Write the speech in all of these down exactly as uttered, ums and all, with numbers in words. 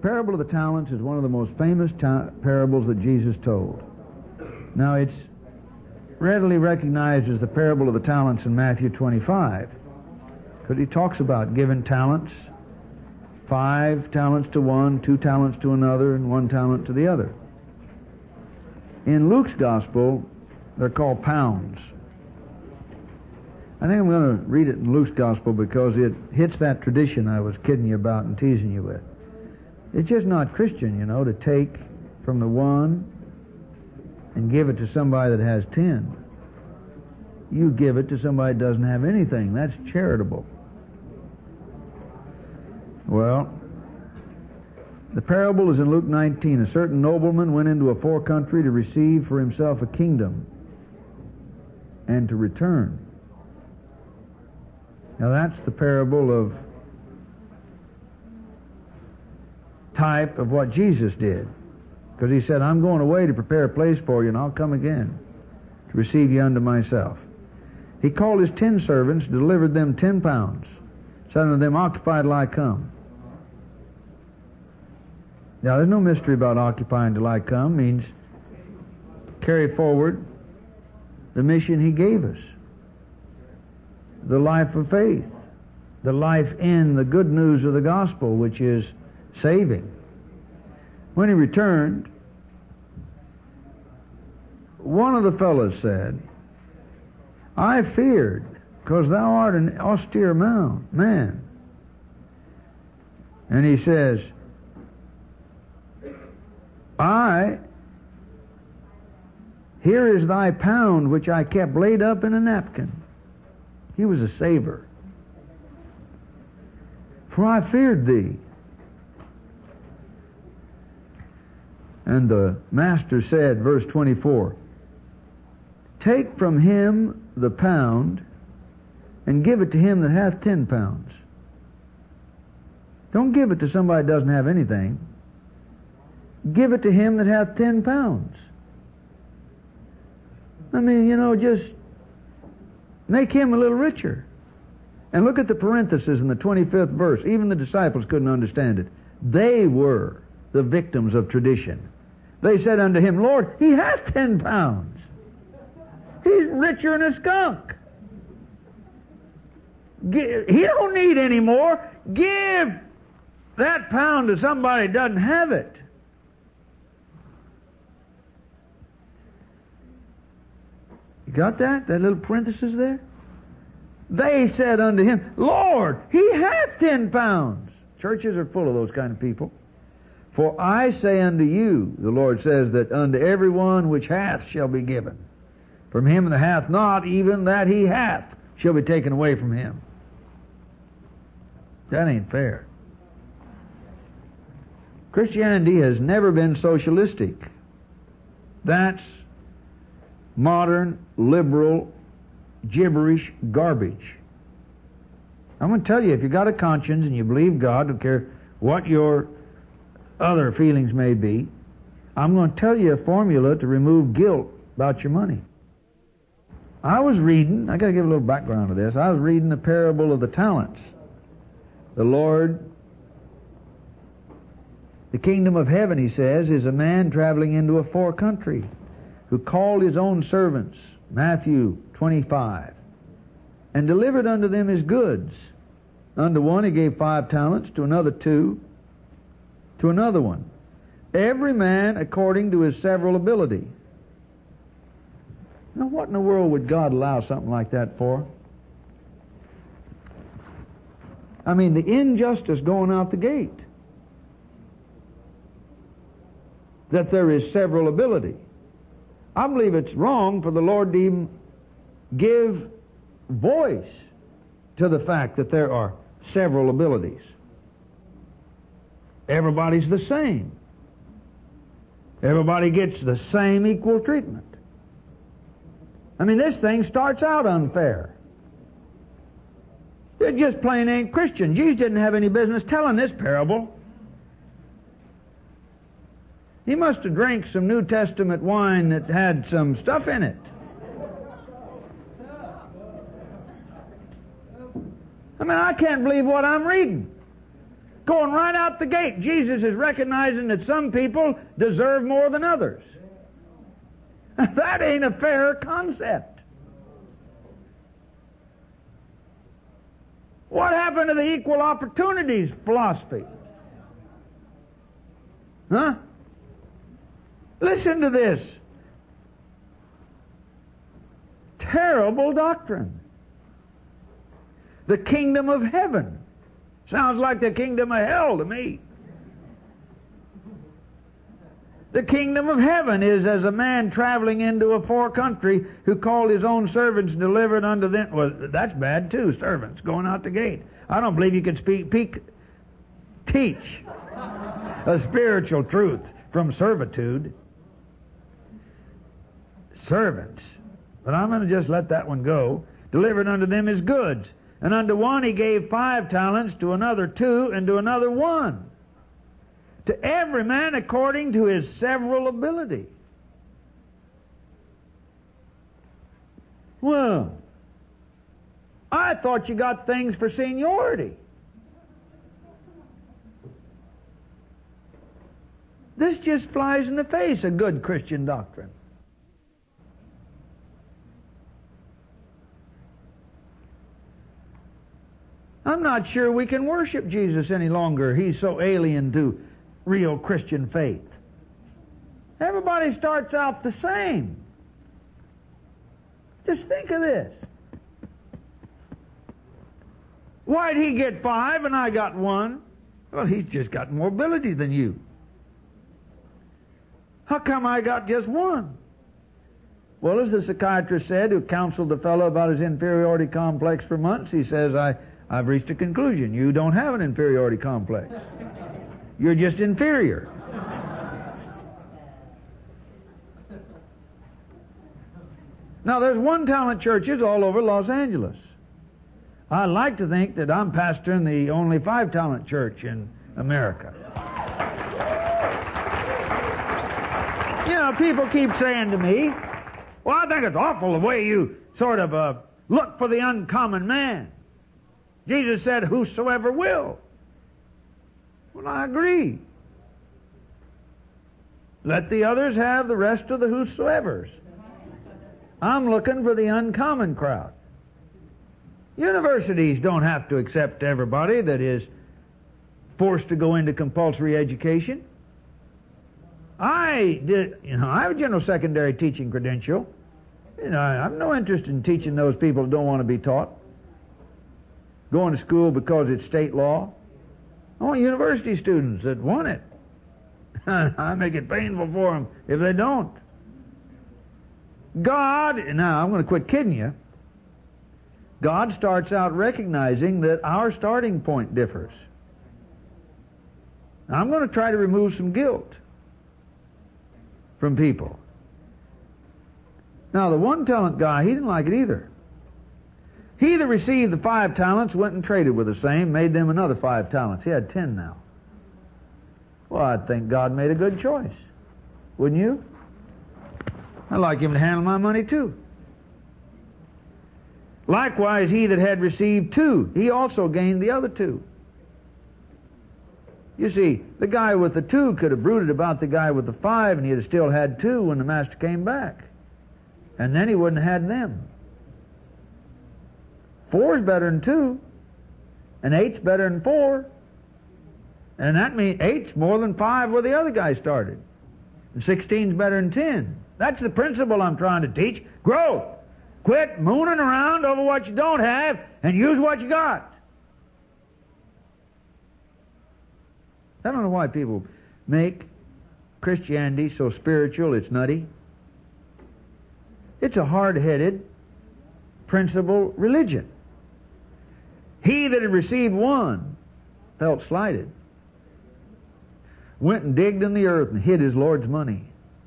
parable of the talents is one of the most famous ta- parables that Jesus told. Now, it's readily recognized as the parable of the talents in Matthew twenty-five, because he talks about giving talents, five talents to one, two talents to another, and one talent to the other. In Luke's gospel, they're called pounds. I think I'm going to read it in Luke's gospel because it hits that tradition I was kidding you about and teasing you with. It's just not Christian, you know, to take from the one and give it to somebody that has ten. You give it to somebody that doesn't have anything. That's charitable. Well, the parable is in Luke nineteen. A certain nobleman went into a far country to receive for himself a kingdom and to return. Now that's the parable of type of what Jesus did. Because he said, I'm going away to prepare a place for you, and I'll come again to receive you unto myself. He called his ten servants, delivered them ten pounds, said unto them, occupy till I come. Now there's no mystery about occupying till I come. It means carry forward the mission he gave us. The life of faith. The life in the good news of the gospel, which is saving. When he returned, one of the fellows said, I feared, because thou art an austere man. And he says, I, here is thy pound which I kept laid up in a napkin. He was a saver. For I feared thee. And the master said, verse twenty-four, take from him the pound and give it to him that hath ten pounds. Don't give it to somebody that doesn't have anything. Give it to him that hath ten pounds. I mean, you know, just make him a little richer. And look at the parenthesis in the twenty-fifth verse. Even the disciples couldn't understand it. They were the victims of tradition. They said unto him, Lord, he has ten pounds. He's richer than a skunk. Give, he don't need any more. Give that pound to somebody that doesn't have it. You got that? That little parenthesis there? They said unto him, Lord, he hath ten pounds. Churches are full of those kind of people. For I say unto you, the Lord says, that unto every one which hath shall be given. From him that hath not, even that he hath shall be taken away from him. That ain't fair. Christianity has never been socialistic. That's modern, liberal, gibberish garbage. I'm going to tell you, if you got a conscience and you believe God, don't care what your other feelings may be, I'm going to tell you a formula to remove guilt about your money. I was reading, I got to give a little background to this. I was reading the parable of the talents. The Lord, the kingdom of heaven, he says, is a man traveling into a far country who called his own servants, Matthew twenty-five, and delivered unto them his goods. Unto one he gave five talents, to another two, to another one, every man according to his several ability. Now, what in the world would God allow something like that for? I mean, the injustice going out the gate. That there is several ability. I believe it's wrong for the Lord to even give voice to the fact that there are several abilities. Everybody's the same. Everybody gets the same equal treatment. I mean, this thing starts out unfair. It just plain ain't Christian. Jesus didn't have any business telling this parable. He must have drank some New Testament wine that had some stuff in it. I mean, I can't believe what I'm reading. going right out the gate. Jesus is recognizing that some people deserve more than others. That ain't a fair concept. What happened to the equal opportunities philosophy? Huh? Listen to this terrible doctrine. The kingdom of heaven. Sounds like the kingdom of hell to me. The kingdom of heaven is as a man traveling into a far country who called his own servants and delivered unto them. Well, that's bad too, servants going out the gate. I don't believe you can speak, peak, teach a spiritual truth from servitude. Servants. But I'm going to just let that one go. Delivered unto them his goods. And unto one he gave five talents, to another two, and to another one. To every man according to his several ability. Well, I thought you got things for seniority. This just flies in the face of good Christian doctrine. I'm not sure we can worship Jesus any longer. He's so alien to real Christian faith. Everybody starts out the same. Just think of this. Why'd he get five and I got one? Well, he's just got more ability than you. How come I got just one? Well, as the psychiatrist said, who counseled the fellow about his inferiority complex for months, he says, I, I've reached a conclusion. You don't have an inferiority complex. You're just inferior. Now, there's one-talent churches all over Los Angeles. I like to think that I'm pastoring the only five-talent church in America. You know, people keep saying to me, well, I think it's awful the way you sort of uh, look for the uncommon man. Jesus said, whosoever will. Well, I agree. Let the others have the rest of the whosoevers. I'm looking for the uncommon crowd. Universities don't have to accept everybody that is forced to go into compulsory education. I did, you know, I have a general secondary teaching credential. You know, I have no interest in teaching those people who don't want to be taught. Going to school because it's state law. I want university students that want it. I make it painful for them if they don't. God, now I'm going to quit kidding you. God starts out recognizing that our starting point differs. Now, I'm going to try to remove some guilt from people. Now, the one-talent guy, he didn't like it either. He that received the five talents went and traded with the same, made them another five talents. He had ten now. Well, I think God made a good choice. Wouldn't you? I'd like him to handle my money too. Likewise, he that had received two, he also gained the other two. You see, the guy with the two could have brooded about the guy with the five, and he'd have still had two when the master came back. And then he wouldn't have had them. Four's better than two, and eight's better than four. And that means eight's more than five where the other guy started. And sixteen's better than ten. That's the principle I'm trying to teach. Growth. Quit mooning around over what you don't have and use what you got. I don't know why people make Christianity so spiritual it's nutty. It's a hard-headed, principle religion. He that had received one felt slighted. Went and digged in the earth and hid his Lord's money.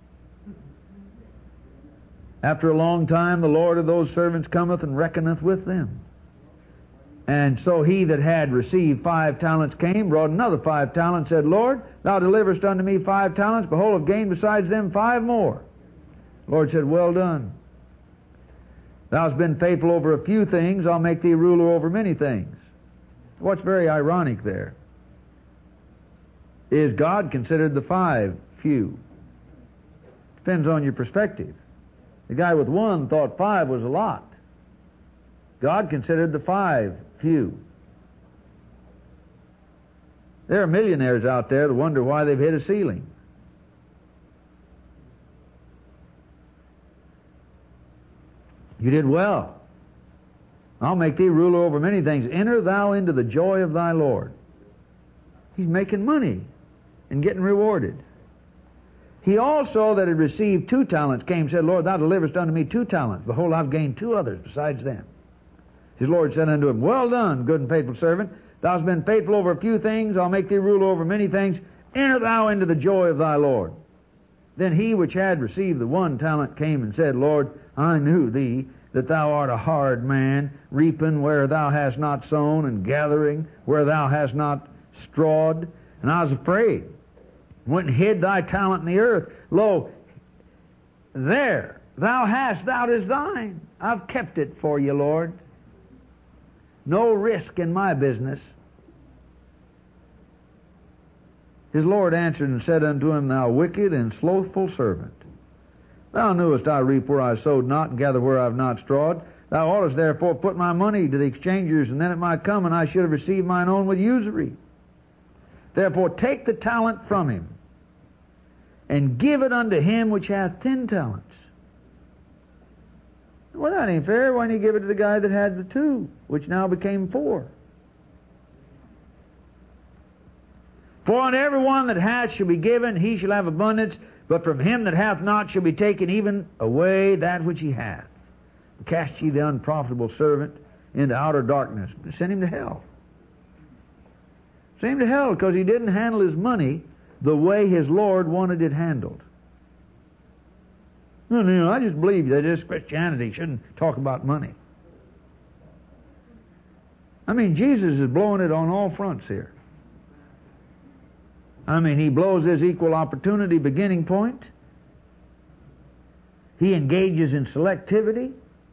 After a long time, the Lord of those servants cometh and reckoneth with them. And so he that had received five talents came, brought another five talents, said, Lord, thou deliverest unto me five talents, behold, I've gained besides them five more. The Lord said, well done. Thou hast been faithful over a few things, I'll make thee ruler over many things. What's very ironic there? is God considered the five few. Depends on your perspective. The guy with one thought five was a lot. God considered the five few. There are millionaires out there that wonder why they've hit a ceiling. You did well. I'll make thee ruler over many things. Enter thou into the joy of thy Lord. He's making money and getting rewarded. He also that had received two talents came and said, Lord, thou deliverest unto me two talents. Behold, I've gained two others besides them. His Lord said unto him, Well done, good and faithful servant. Thou hast been faithful over a few things. I'll make thee ruler over many things. Enter thou into the joy of thy Lord. Then he which had received the one talent came and said, Lord, I knew thee, that thou art a hard man, reaping where thou hast not sown, and gathering where thou hast not strawed. And I was afraid, went and hid thy talent in the earth. Lo, there thou hast, thou is thine. I've kept it for you, Lord. No risk in my business. His Lord answered and said unto him, Thou wicked and slothful servant, thou knewest I reap where I sowed not, and gather where I have not strawed. Thou oughtest therefore put my money to the exchangers, and then it might come, and I should have received mine own with usury. Therefore take the talent from him, and give it unto him which hath ten talents. Well, that ain't fair. Why didn't he give it to the guy that had the two, which now became four? For unto every one that hath shall be given, he shall have abundance, but from him that hath not shall be taken even away that which he hath. Cast ye the unprofitable servant into outer darkness. Send him to hell. Send him to hell because he didn't handle his money the way his Lord wanted it handled. No, no, no, I just believe that this Christianity shouldn't talk about money. I mean, Jesus is blowing it on all fronts here. I mean, he blows his equal opportunity beginning point. He engages in selectivity.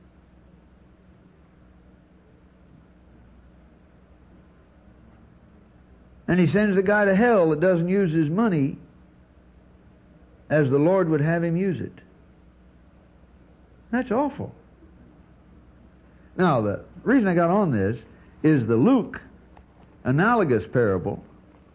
And he sends the guy to hell that doesn't use his money as the Lord would have him use it. That's awful. Now, the reason I got on this is the Luke analogous parable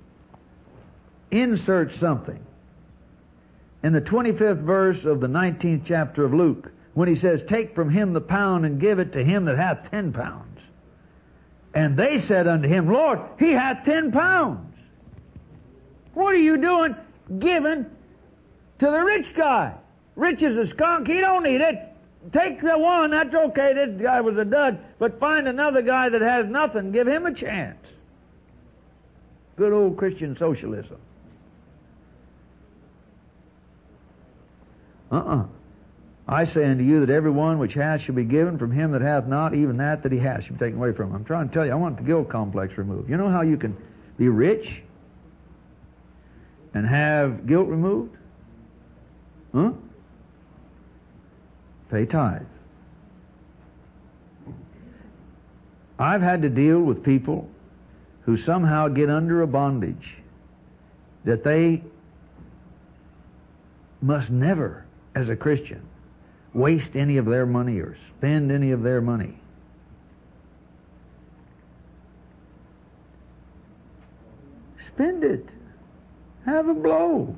inserts something. In the twenty-fifth verse of the nineteenth chapter of Luke, when he says, Take from him the pound and give it to him that hath ten pounds. And they said unto him, Lord, he hath ten pounds. What are you doing giving to the rich guy? Rich as a skunk, he don't need it. Take the one, that's okay, this guy was a dud, but find another guy that has nothing, give him a chance. Good old Christian socialism. Uh-uh. I say unto you that every one which hath shall be given, from him that hath not, even that that he hath shall be taken away from him. I'm trying to tell you, I want the guilt complex removed. You know how you can be rich and have guilt removed? Huh? Pay tithe. I've had to deal with people who somehow get under a bondage that they must never, as a Christian, waste any of their money or spend any of their money. Spend it. Have a blow.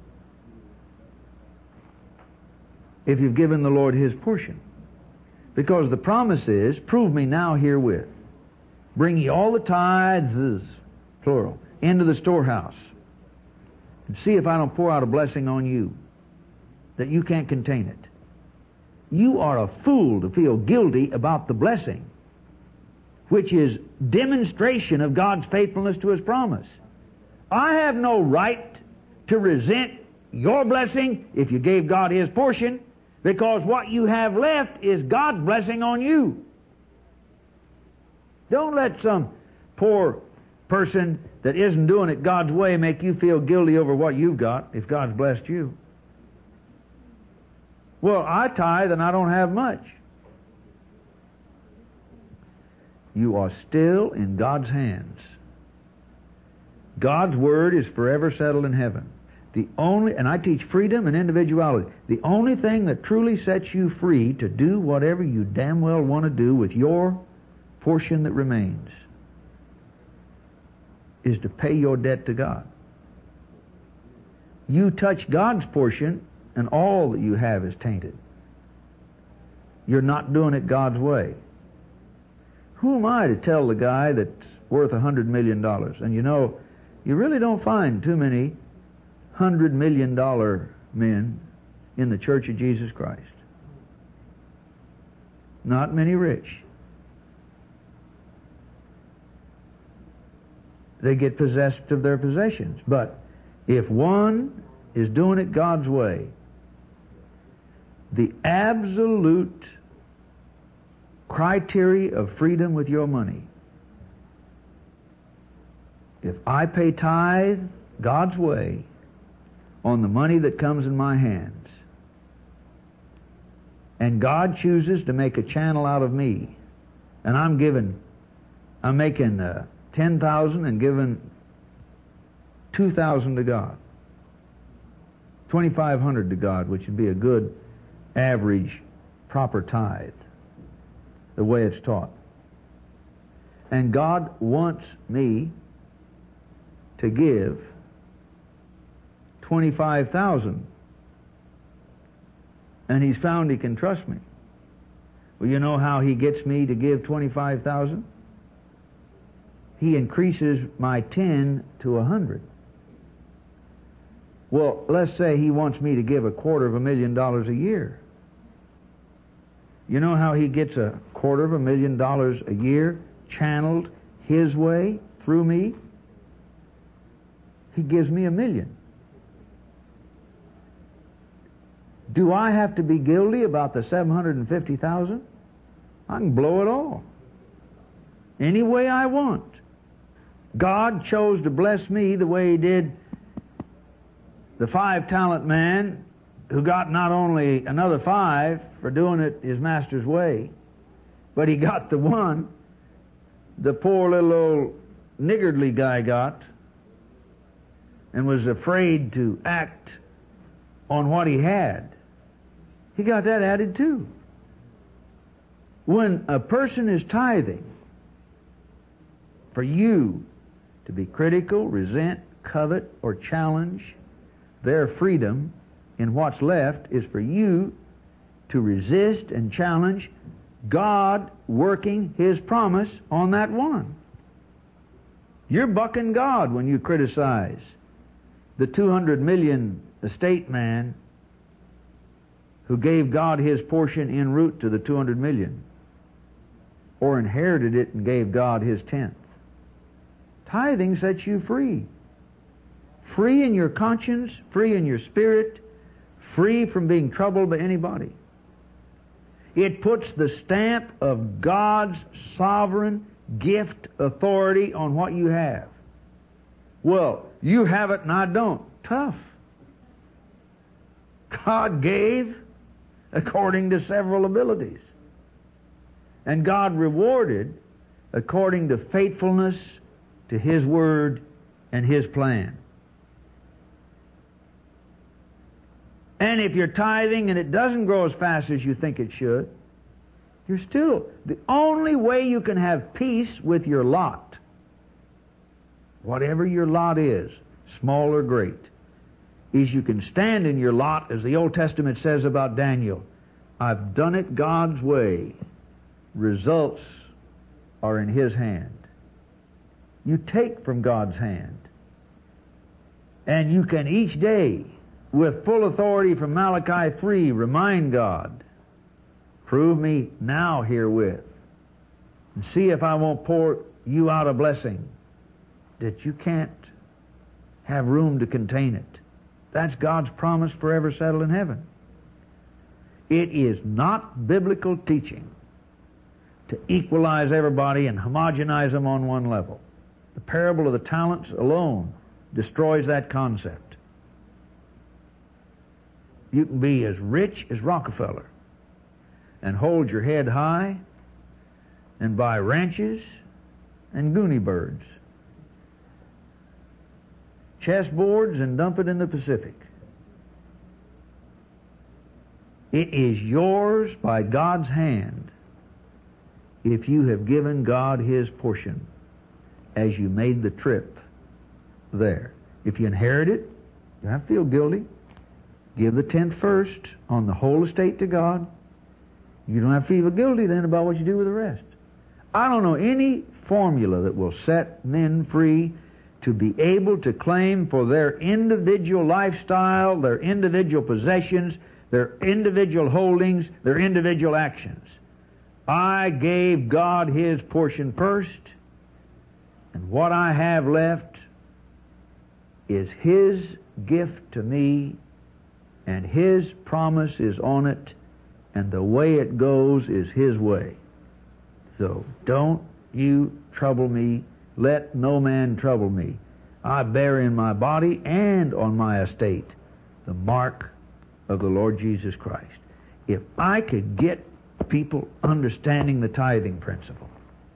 If you've given the Lord his portion. Because the promise is, prove me now herewith. Bring ye all the tithes, plural, into the storehouse. And see if I don't pour out a blessing on you, that you can't contain it. You are a fool to feel guilty about the blessing, which is demonstration of God's faithfulness to his promise. I have no right to resent your blessing if you gave God his portion, because what you have left is God's blessing on you. Don't let some poor person that isn't doing it God's way make you feel guilty over what you've got if God's blessed you. Well, I tithe and I don't have much. You are still in God's hands. God's Word is forever settled in heaven. The only, and I teach freedom and individuality. The only thing that truly sets you free to do whatever you damn well want to do with your portion that remains is to pay your debt to God. You touch God's portion and all that you have is tainted. You're not doing it God's way. Who am I to tell the guy that's worth a hundred million dollars? And you know, you really don't find too many hundred million dollar men in the Church of Jesus Christ. Not many rich. They get possessed of their possessions. But if one is doing it God's way, the absolute criteria of freedom with your money, if I pay tithe God's way on the money that comes in my hands, and God chooses to make a channel out of me, and I'm giving, I'm making uh, ten thousand and giving two thousand to God, twenty-five hundred to God, which would be a good average proper tithe, the way it's taught. And God wants me to give twenty-five thousand, and He's found He can trust me. Well, you know how He gets me to give twenty-five thousand? He increases my ten to a hundred. Well, let's say He wants me to give a quarter of a million dollars a year. You know how He gets a quarter of a million dollars a year channeled His way through me? He gives me a million. Do I have to be guilty about the seven hundred fifty thousand? I can blow it all any way I want. God chose to bless me the way He did the five-talent man, who got not only another five for doing it His master's way, but he got the one the poor little old niggardly guy got and was afraid to act on what he had. He got that added too. When a person is tithing, for you to be critical, resent, covet, or challenge their freedom in what's left is for you to resist and challenge God working His promise on that one. You're bucking God when you criticize the two hundred million estate man who gave God his portion en route to the two hundred million, or inherited it and gave God his tenth. Tithing sets you free. Free in your conscience, free in your spirit, free from being troubled by anybody. It puts the stamp of God's sovereign gift authority on what you have. Well, you have it and I don't. Tough. God gave according to several abilities. And God rewarded according to faithfulness to His Word and His plan. And if you're tithing and it doesn't grow as fast as you think it should, you're still, the only way you can have peace with your lot, whatever your lot is, small or great, is you can stand in your lot, as the Old Testament says about Daniel. I've done it God's way. Results are in His hand. You take from God's hand. And you can each day, with full authority from Malachi three, remind God, prove me now herewith, and see if I won't pour you out a blessing that you can't have room to contain it. That's God's promise forever settled in heaven. It is not biblical teaching to equalize everybody and homogenize them on one level. The parable of the talents alone destroys that concept. You can be as rich as Rockefeller and hold your head high and buy ranches and goony birds chessboards and dump it in the Pacific. It is yours by God's hand if you have given God His portion as you made the trip there. If you inherit it, you don't have to feel guilty. Give the tenth first on the whole estate to God. You don't have to feel guilty then about what you do with the rest. I don't know any formula that will set men free to be able to claim for their individual lifestyle, their individual possessions, their individual holdings, their individual actions. I gave God His portion first, and what I have left is His gift to me, and His promise is on it, and the way it goes is His way. So don't you trouble me. Let no man trouble me. I bear in my body and on my estate the mark of the Lord Jesus Christ. If I could get people understanding the tithing principle,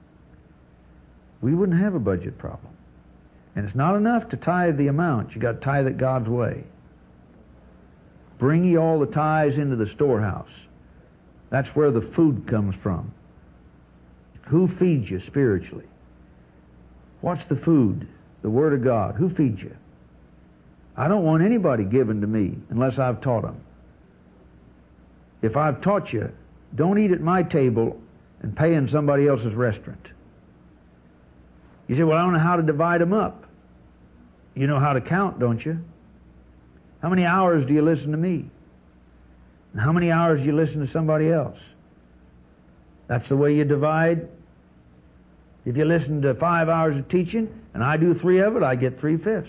we wouldn't have a budget problem. And it's not enough to tithe the amount. You got to tithe it God's way. Bring ye all the tithes into the storehouse. That's where the food comes from. Who feeds you spiritually? What's the food? The Word of God. Who feeds you? I don't want anybody given to me unless I've taught them. If I've taught you, don't eat at my table and pay in somebody else's restaurant. You say, well, I don't know how to divide them up. You know how to count, don't you? How many hours do you listen to me? And how many hours do you listen to somebody else? That's the way you divide. If you listen to five hours of teaching and I do three of it, I get three-fifths.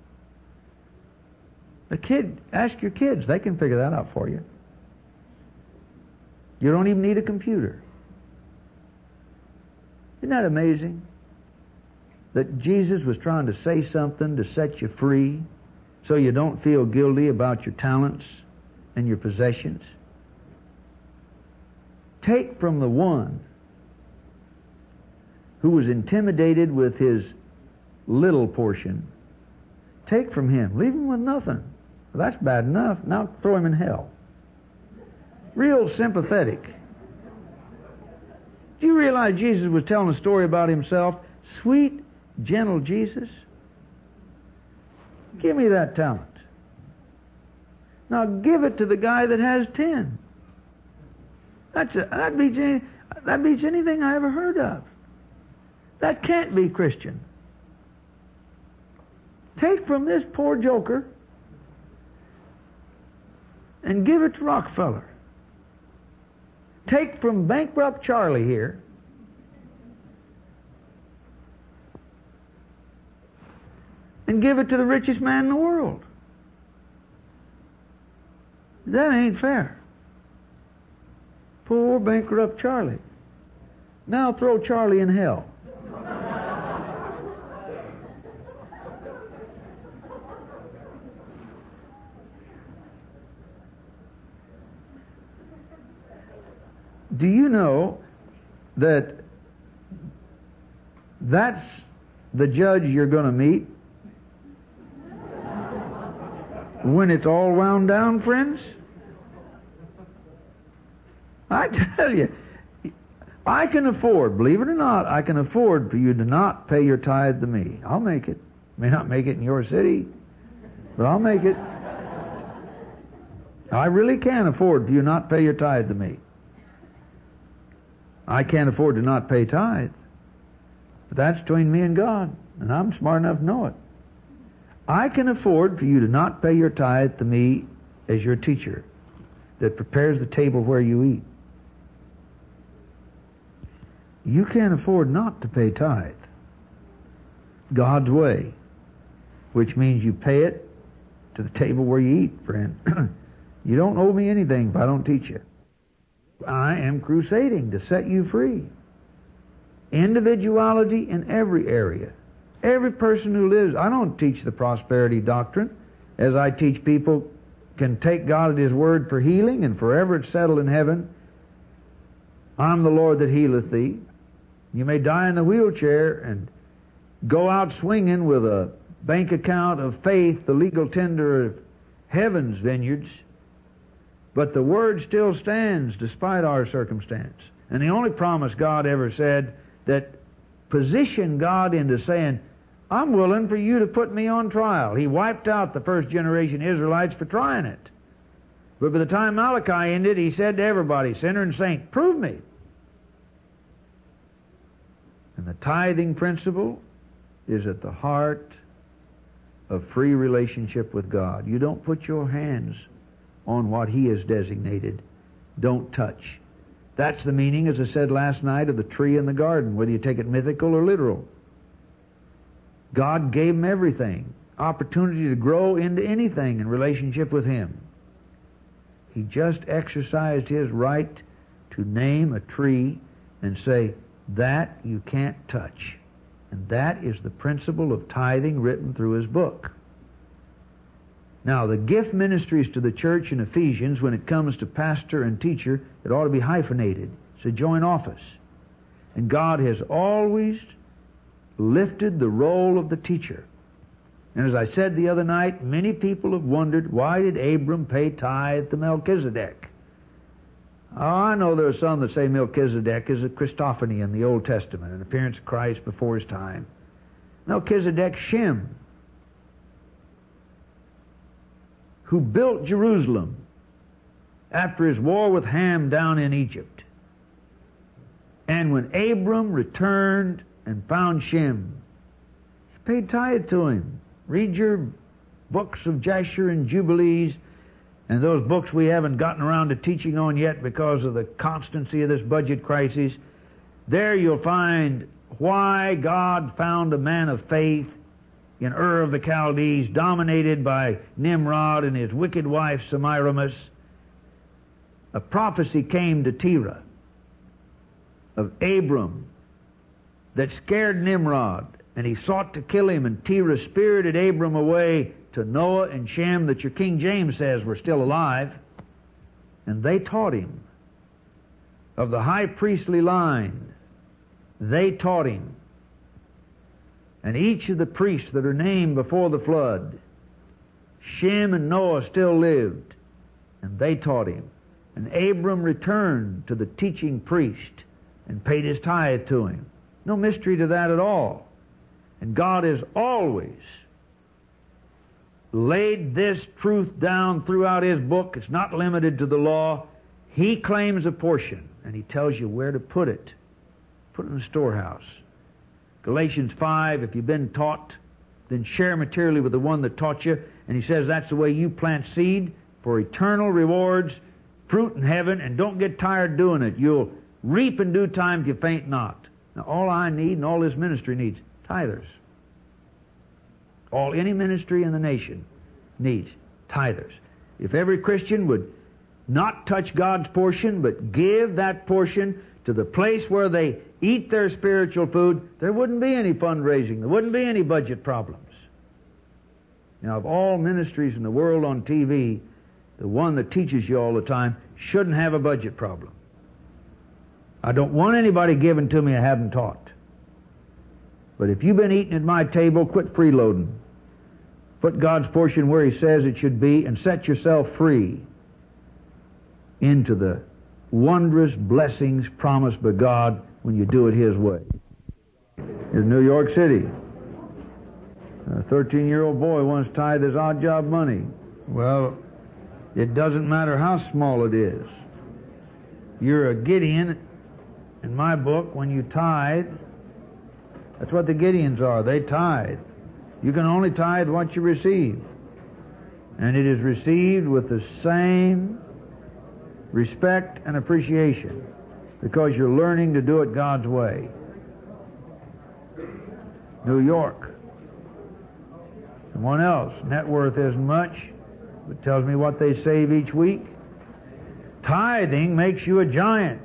The kid, ask your kids. They can figure that out for you. You don't even need a computer. Isn't that amazing? That Jesus was trying to say something to set you free so you don't feel guilty about your talents and your possessions. Take from the one who was intimidated with his little portion. Take from him. Leave him with nothing. Well, that's bad enough. Now throw him in hell. Real sympathetic. Do you realize Jesus was telling a story about himself? Sweet, gentle Jesus. Give me that talent. Now give it to the guy that has ten. That's a, that beats any, that beats anything I ever heard of. That can't be Christian. Take from this poor joker and give it to Rockefeller. Take from bankrupt Charlie here and give it to the richest man in the world. That ain't fair. Poor bankrupt Charlie. Now throw Charlie in hell. Do you know that that's the judge you're going to meet when it's all wound down, friends? I tell you, I can afford, believe it or not, I can afford for you to not pay your tithe to me. I'll make it. May not make it in your city, but I'll make it. I really can afford for you not pay your tithe to me. I can't afford to not pay tithe. But that's between me and God, and I'm smart enough to know it. I can afford for you to not pay your tithe to me as your teacher that prepares the table where you eat. You can't afford not to pay tithe God's way, which means you pay it to the table where you eat, friend. You don't owe me anything if I don't teach you. I am crusading to set you free. Individuality in every area. Every person who lives, I don't teach the prosperity doctrine as I teach people can take God at His word for healing and forever it's settled in heaven. I'm the Lord that healeth thee. You may die in the wheelchair and go out swinging with a bank account of faith, the legal tender of heaven's vineyards, but the Word still stands despite our circumstance. And the only promise God ever said that positioned God into saying, I'm willing for you to put me on trial. He wiped out the first generation Israelites for trying it. But by the time Malachi ended, he said to everybody, sinner and saint, prove me. And the tithing principle is at the heart of free relationship with God. You don't put your hands on what He has designated. Don't touch. That's the meaning, as I said last night, of the tree in the garden, whether you take it mythical or literal. God gave them everything, opportunity to grow into anything in relationship with Him. He just exercised His right to name a tree and say, that you can't touch. And that is the principle of tithing written through His book. Now, the gift ministries to the church in Ephesians, when it comes to pastor and teacher, it ought to be hyphenated. It's a joint office. And God has always lifted the role of the teacher. And as I said the other night, many people have wondered, why did Abram pay tithe to Melchizedek? Oh, I know there are some that say Melchizedek is a Christophany in the Old Testament, an appearance of Christ before his time. Melchizedek Shem, who built Jerusalem after his war with Ham down in Egypt. And when Abram returned and found Shem, he paid tithe to him. Read your books of Jasher and Jubilees, and those books we haven't gotten around to teaching on yet because of the constancy of this budget crisis. There you'll find why God found a man of faith in Ur of the Chaldees, dominated by Nimrod and his wicked wife Semiramis. A prophecy came to Terah of Abram that scared Nimrod, and he sought to kill him, and Terah spirited Abram away to Noah and Shem, that your King James says were still alive, and they taught him of the high priestly line. They taught him. And each of the priests that are named before the flood, Shem and Noah still lived, and they taught him. And Abram returned to the teaching priest and paid his tithe to him. No mystery to that at all. And God has always laid this truth down throughout His book. It's not limited to the law. He claims a portion, and He tells you where to put it. Put it in the storehouse. Galatians five, if you've been taught, then share materially with the one that taught you. And he says that's the way you plant seed for eternal rewards, fruit in heaven, and don't get tired doing it. You'll reap in due time if you faint not. Now, all I need and all this ministry needs, tithers. All any ministry in the nation needs, tithers. If every Christian would not touch God's portion, but give that portion to the place where they eat their spiritual food, there wouldn't be any fundraising. There wouldn't be any budget problems. Now, of all ministries in the world on T V, the one that teaches you all the time shouldn't have a budget problem. I don't want anybody giving to me I haven't taught. But if you've been eating at my table, quit freeloading. Put God's portion where He says it should be and set yourself free into the wondrous blessings promised by God when you do it His way. Here's New York City. A thirteen-year-old boy once tithed his odd job money. Well, it doesn't matter how small it is. You're a Gideon in my book when you tithe. That's what the Gideons are. They tithe. You can only tithe what you receive. And it is received with the same respect and appreciation because you're learning to do it God's way. New York. Someone else. Net worth isn't much, but tells me what they save each week. Tithing makes you a giant.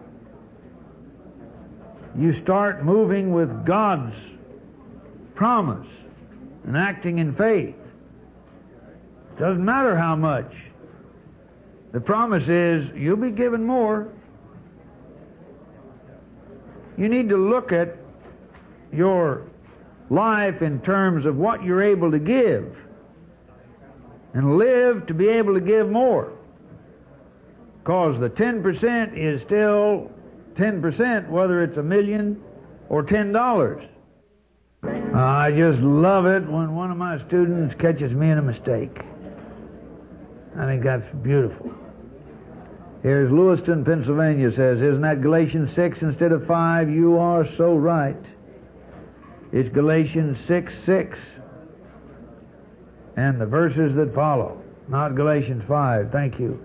You start moving with God's promise and acting in faith. Doesn't matter how much. The promise is you'll be given more. You need to look at your life in terms of what you're able to give, and live to be able to give more. Because the ten percent is still ten percent, whether it's a million or ten dollars. I just love it when one of my students catches me in a mistake. I think that's beautiful. Here's Lewiston, Pennsylvania, says, isn't that Galatians six instead of five? You are so right. It's Galatians six six and the verses that follow, not Galatians five. Thank you.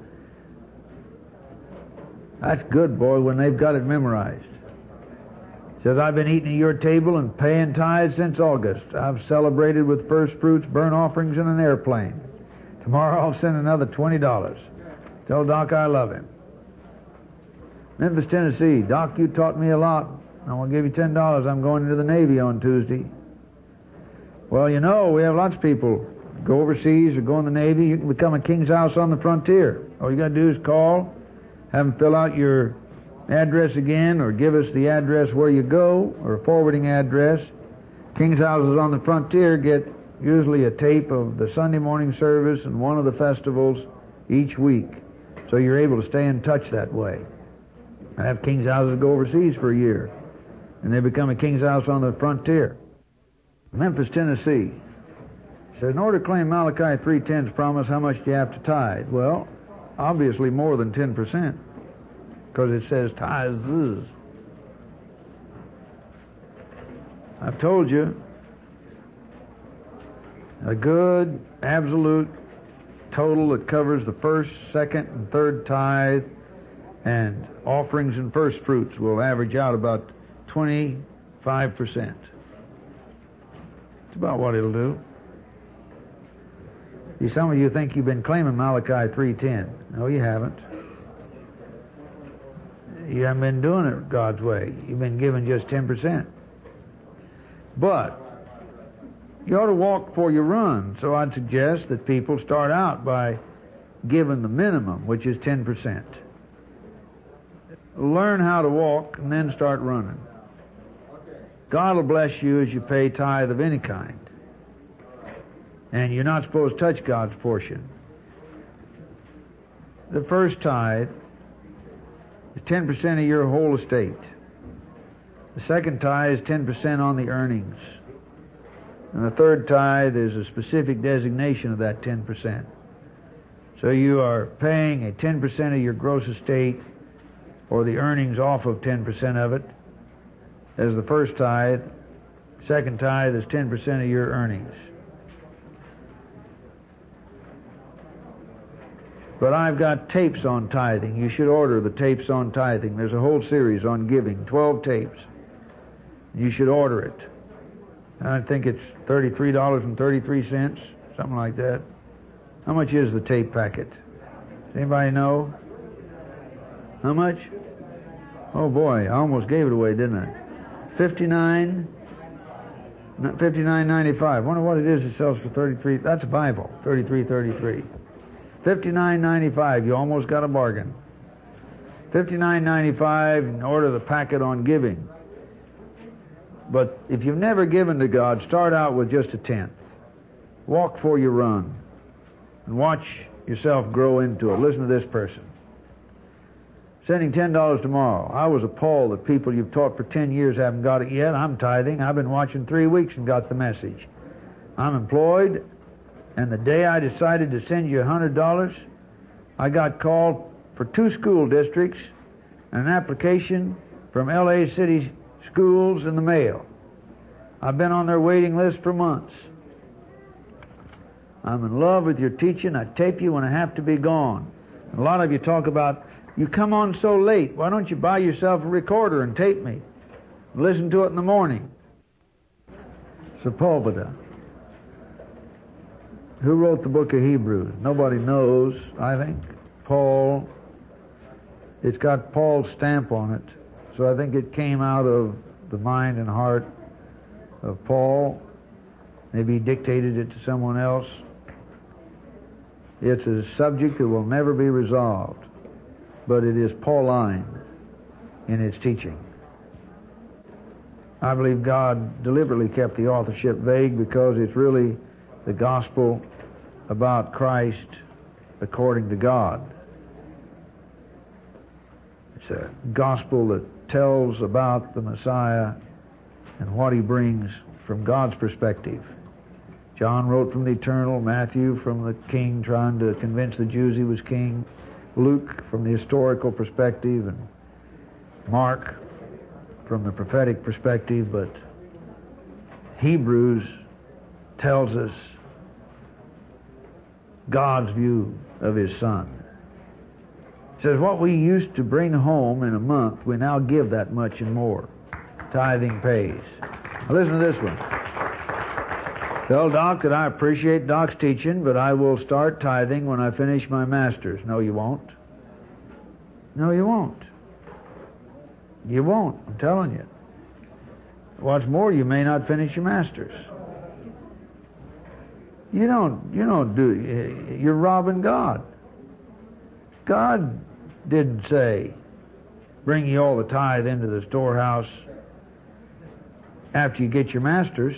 That's good, boy, when they've got it memorized. It says, I've been eating at your table and paying tithes since August. I've celebrated with first fruits, burnt offerings, and an airplane. Tomorrow I'll send another twenty dollars. Tell Doc I love him. Memphis, Tennessee. Doc, you taught me a lot. I want to give you ten dollars. I'm going into the Navy on Tuesday. Well, you know, we have lots of people go overseas or go in the Navy. You can become a King's House on the frontier. All you got to do is call, have them fill out your address again, or give us the address where you go, or a forwarding address. King's Houses on the frontier get usually a tape of the Sunday morning service and one of the festivals each week. So you're able to stay in touch that way. I have King's Houses go overseas for a year, and they become a King's House on the frontier. Memphis, Tennessee. Says, in order to claim Malachi three ten's promise, how much do you have to tithe? Well, obviously more than ten percent, because it says tithes. I've told you, a good, absolute total that covers the first, second, and third tithe and offerings and first fruits will average out about twenty-five percent. It's about what it'll do. See, some of you think you've been claiming Malachi three ten. No, you haven't. You haven't been doing it God's way. You've been giving just ten percent. But you ought to walk before you run, so I'd suggest that people start out by giving the minimum, which is ten percent. Learn how to walk and then start running. God will bless you as you pay tithe of any kind. And you're not supposed to touch God's portion. The first tithe is ten percent of your whole estate. The second tithe is ten percent on the earnings. And the third tithe is a specific designation of that ten percent. So you are paying a ten percent of your gross estate, or the earnings off of ten percent of it, as the first tithe. Second tithe is ten percent of your earnings. But I've got tapes on tithing. You should order the tapes on tithing. There's a whole series on giving, twelve tapes. You should order it. I think it's thirty-three dollars and thirty-three cents, something like that. How much is the tape packet? Does anybody know? How much? Oh boy, I almost gave it away, didn't I? Fifty-nine, fifty-nine ninety-five. Wonder what it is that sells for thirty-three. That's a Bible. Thirty-three, thirty-three. Fifty-nine ninety-five. You almost got a bargain. Fifty-nine ninety-five. And order the packet on giving. But if you've never given to God, start out with just a tenth. Walk before you run, and watch yourself grow into it. Listen to this person. Sending ten dollars tomorrow. I was appalled that people you've taught for ten years haven't got it yet. I'm tithing. I've been watching three weeks and got the message. I'm employed, and the day I decided to send you one hundred dollars, I got called for two school districts and an application from L A City schools in the mail. I've been on their waiting list for months. I'm in love with your teaching. I tape you when I have to be gone. And a lot of you talk about, you come on so late. Why don't you buy yourself a recorder and tape me? Listen to it in the morning. Sepulveda. Who wrote the book of Hebrews? Nobody knows, I think. Paul. It's got Paul's stamp on it. So I think it came out of the mind and heart of Paul. Maybe he dictated it to someone else. It's a subject that will never be resolved, but it is Pauline in its teaching. I believe God deliberately kept the authorship vague because it's really the gospel about Christ according to God. It's a gospel that tells about the Messiah and what he brings from God's perspective. John wrote from the eternal, Matthew from the king trying to convince the Jews he was king, Luke from the historical perspective, and Mark from the prophetic perspective, but Hebrews tells us God's view of his Son. It says, what we used to bring home in a month, we now give that much and more. Tithing pays. Now listen to this one. Tell Doc that I appreciate Doc's teaching, but I will start tithing when I finish my master's. No, you won't. No, you won't. You won't, I'm telling you. What's more, you may not finish your master's. You don't, you don't do, you're robbing God. God didn't say, bring you all the tithe into the storehouse after you get your master's.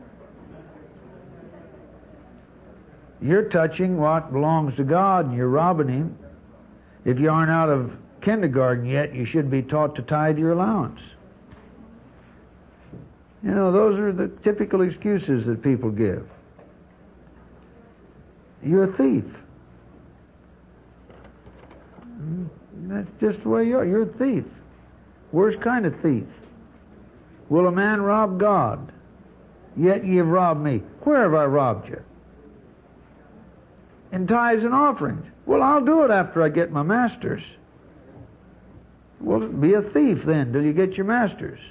You're touching what belongs to God and you're robbing him. If you aren't out of kindergarten yet, you should be taught to tithe your allowance. You know, those are the typical excuses that people give. You're a thief. That's just the way you are. You're a thief. Worst kind of thief. Will a man rob God? Yet ye have robbed me. Where have I robbed you? In tithes and offerings. Well, I'll do it after I get my master's. Well, be a thief then till you get your master's.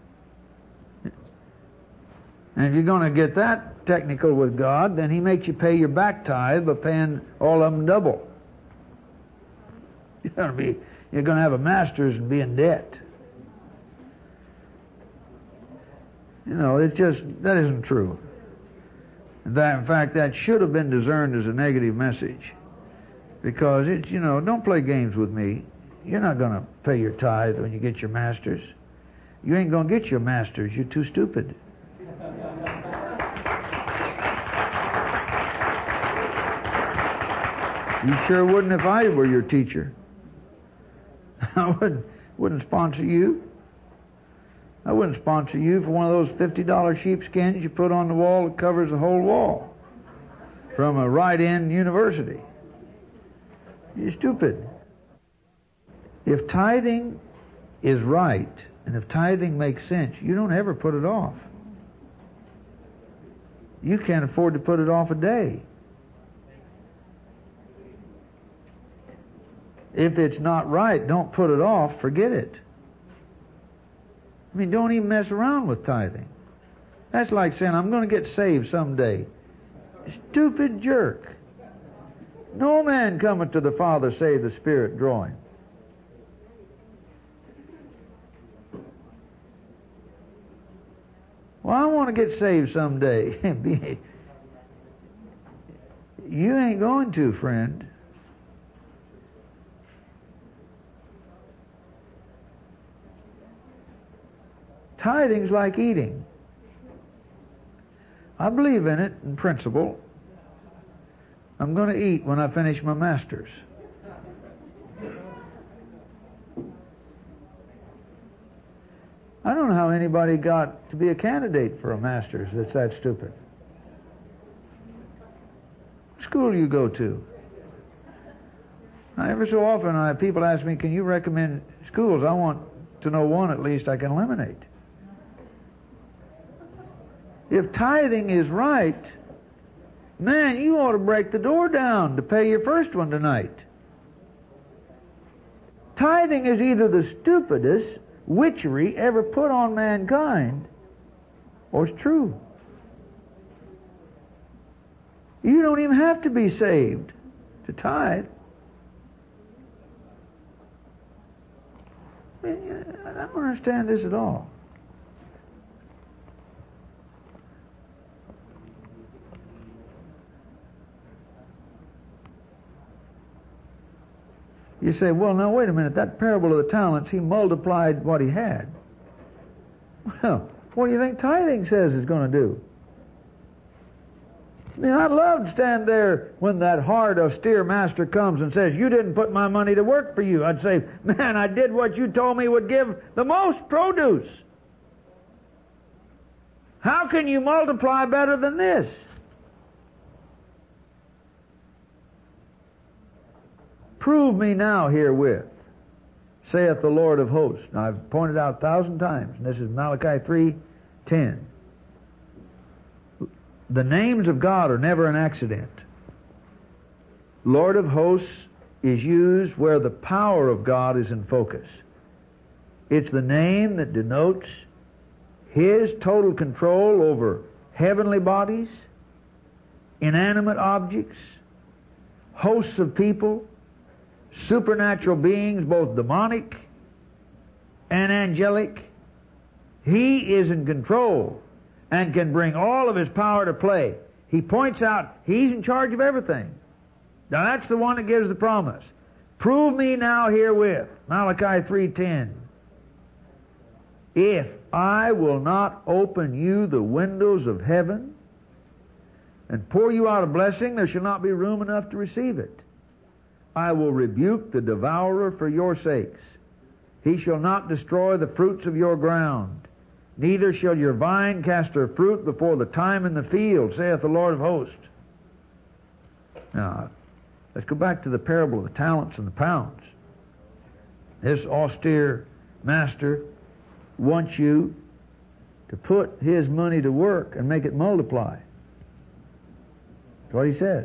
And if you're going to get that technical with God, then he makes you pay your back tithe by paying all of them double. You're going to be, you're going to have a master's and be in debt. You know, it's just, that isn't true. That, in fact, that should have been discerned as a negative message. Because it's, you know, don't play games with me. You're not going to pay your tithe when you get your master's. You ain't going to get your master's. You're too stupid. You sure wouldn't if I were your teacher. I wouldn't, wouldn't sponsor you. I wouldn't sponsor you for one of those fifty dollar sheepskins you put on the wall that covers the whole wall from a right-in university. You're stupid. If tithing is right, and if tithing makes sense, you don't ever put it off. You can't afford to put it off a day. If it's not right, don't put it off, forget it. I mean, don't even mess around with tithing. That's like saying, I'm going to get saved someday. Stupid jerk. No man cometh to the Father save the Spirit drawing. Well, I want to get saved someday. You ain't going to, friend. Tithing's like eating. I believe in it in principle. I'm going to eat when I finish my master's. I don't know how anybody got to be a candidate for a master's that's that stupid. What school do you go to? Now, every so often I, people ask me, can you recommend schools? I want to know one at least I can eliminate. If tithing is right, man, you ought to break the door down to pay your first one tonight. Tithing is either the stupidest witchery ever put on mankind, or it's true. You don't even have to be saved to tithe. I mean, I don't understand this at all. You say, well, now, wait a minute. That parable of the talents, he multiplied what he had. Well, What do you think tithing says it's going to do? I mean, I'd love to stand there when that hard, austere master comes and says, you didn't put my money to work for you. I'd say, man, I did what you told me would give the most produce. How can you multiply better than this? Prove me now herewith, saith the Lord of hosts. Now, I've pointed out a thousand times, and this is Malachi three ten. The names of God are never an accident. Lord of hosts is used where the power of God is in focus. It's the name that denotes His total control over heavenly bodies, inanimate objects, hosts of people, supernatural beings, both demonic and angelic. He is in control and can bring all of His power to play. He points out He's in charge of everything. Now that's the one that gives the promise. Prove me now herewith, Malachi three ten. If I will not open you the windows of heaven and pour you out a blessing, there shall not be room enough to receive it. I will rebuke the devourer for your sakes. He shall not destroy the fruits of your ground. Neither shall your vine cast her fruit before the time in the field, saith the Lord of hosts. Now, let's go back to the parable of the talents and the pounds. This austere master wants you to put his money to work and make it multiply. That's what he says.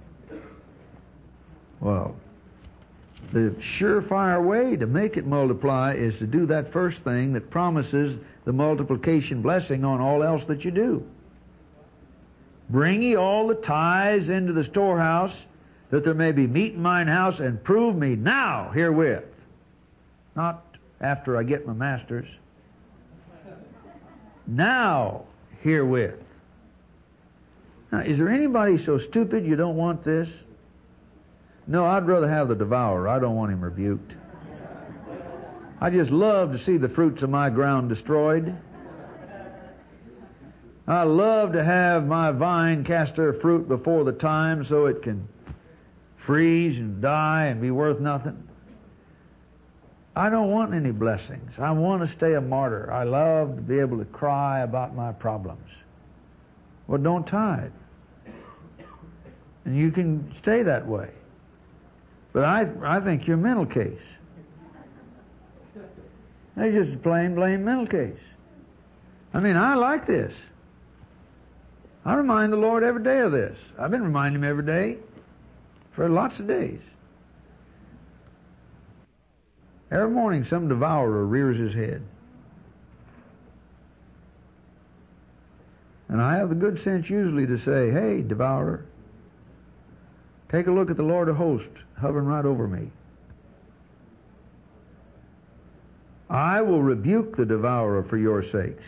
Well, the surefire way to make it multiply is to do that first thing that promises the multiplication blessing on all else that you do. Bring ye all the tithes into the storehouse, that there may be meat in mine house, and prove me now herewith. Not after I get my masters. Now herewith. Now, is there anybody so stupid you don't want this? No, I'd rather have the devourer. I don't want him rebuked. I just love to see the fruits of my ground destroyed. I love to have my vine cast her fruit before the time so it can freeze and die and be worth nothing. I don't want any blessings. I want to stay a martyr. I love to be able to cry about my problems. Well, don't tithe. And you can stay that way. But I I think you're a mental case. It's just a plain, plain mental case. I mean, I like this. I remind the Lord every day of this. I've been reminding Him every day for lots of days. Every morning some devourer rears his head. And I have the good sense usually to say, hey, devourer, take a look at the Lord of hosts hovering right over me. I will rebuke the devourer for your sakes.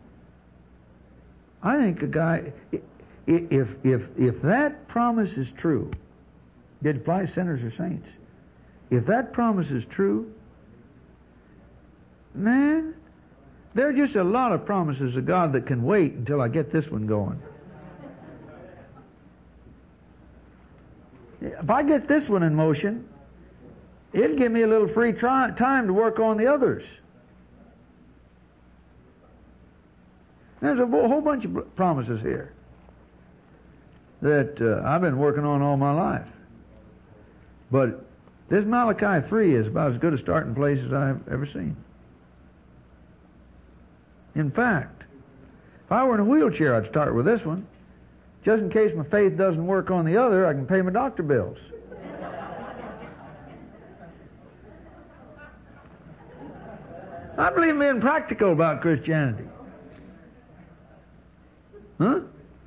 I think a guy, if if if that promise is true, did it apply to sinners or saints? If that promise is true, man, there are just a lot of promises of God that can wait until I get this one going. If I get this one in motion, it'll give me a little free try, time to work on the others. There's a whole bunch of promises here that uh, I've been working on all my life. But this Malachi three is about as good a starting place as I've ever seen. In fact, if I were in a wheelchair, I'd start with this one. Just in case my faith doesn't work on the other, I can pay my doctor bills. I believe in being practical about Christianity. Huh?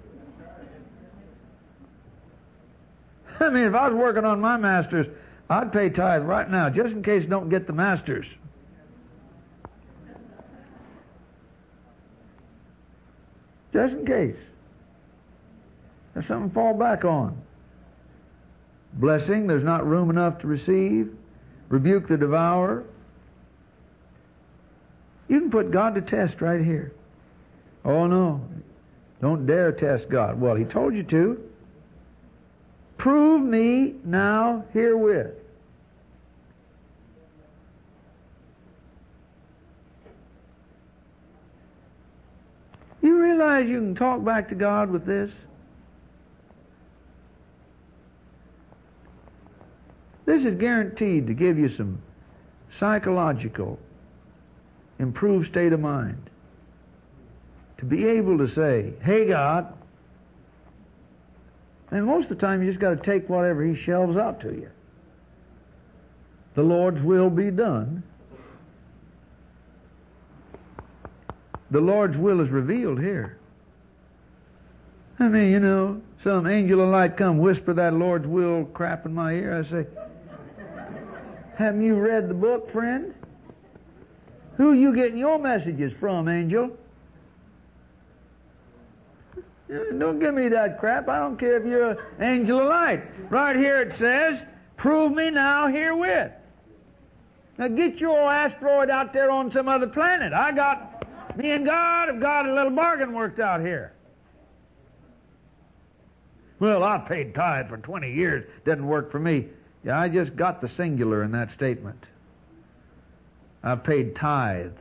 I mean, if I was working on my masters, I'd pay tithe right now, just in case I don't get the masters. Just in case. There's something to fall back on. Blessing, there's not room enough to receive. Rebuke the devourer. You can put God to test right here. Oh, no. Don't dare test God. Well, He told you to. Prove me now herewith. You realize you can talk back to God with this? This is guaranteed to give you some psychological, improved state of mind. To be able to say, hey God, and most of the time you just got to take whatever He shelves out to you. The Lord's will be done. The Lord's will is revealed here. I mean, you know, some angel of light come whisper that Lord's will crap in my ear. I say, haven't you read the book, friend? Who are you getting your messages from, angel? Don't give me that crap. I don't care if you're an angel of light. Right here it says, prove me now herewith. Now get your asteroid out there on some other planet. I got, me and God have got a little bargain worked out here. Well, I paid tithe for twenty years. Didn't work for me. Yeah, I just got the singular in that statement. I paid tithe.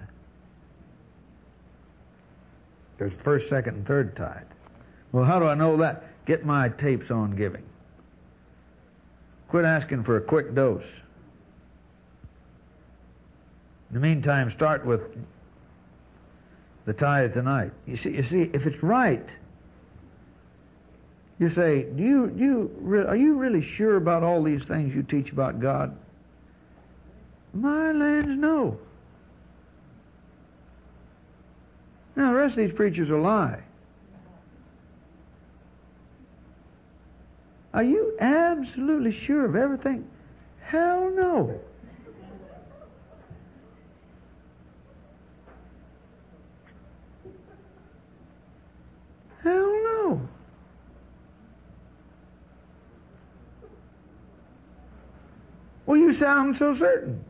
There's first, second, and third tithe. Well, how do I know that? Get my tapes on giving. Quit asking for a quick dose. In the meantime, start with the tithe tonight. You see, you see, if it's right, you say, do you, do you, re- are you really sure about all these things you teach about God? My lands, no. Now, the rest of these preachers will lie. Are you absolutely sure of everything? Hell no. Hell no. Well, you sound so certain.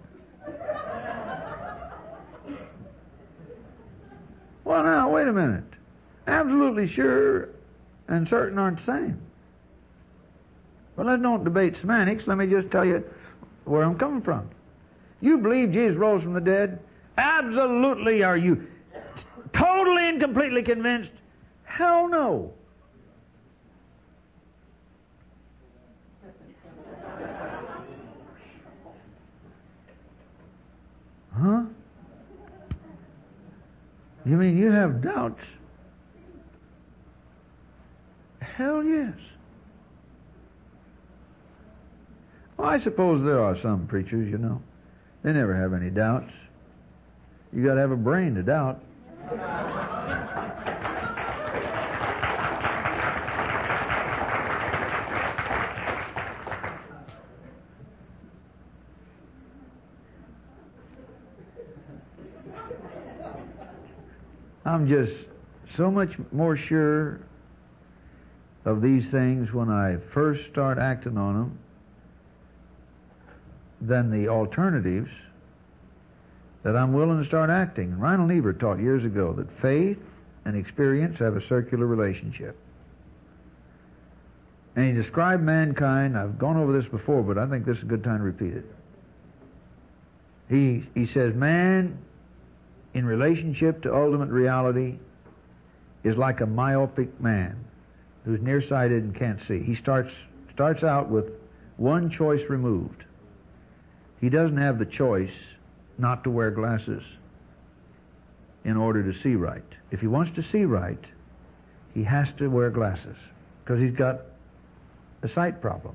Well, now, wait a minute. Absolutely sure and certain aren't the same. Well, let's don't debate semantics. Let me just tell you where I'm coming from. You believe Jesus rose from the dead? Absolutely. Are you totally and completely convinced? Hell no. Huh? You mean you have doubts? Hell yes. Well, I suppose there are some preachers, you know. They never have any doubts. You got to have a brain to doubt. I'm just so much more sure of these things when I first start acting on them than the alternatives that I'm willing to start acting. Reinhold Niebuhr taught years ago that faith and experience have a circular relationship. And he described mankind, I've gone over this before, but I think this is a good time to repeat it. He, he says, man, in relationship to ultimate reality, is like a myopic man who's nearsighted and can't see. He starts starts out with one choice removed. He doesn't have the choice not to wear glasses in order to see right. If he wants to see right, he has to wear glasses because he's got a sight problem.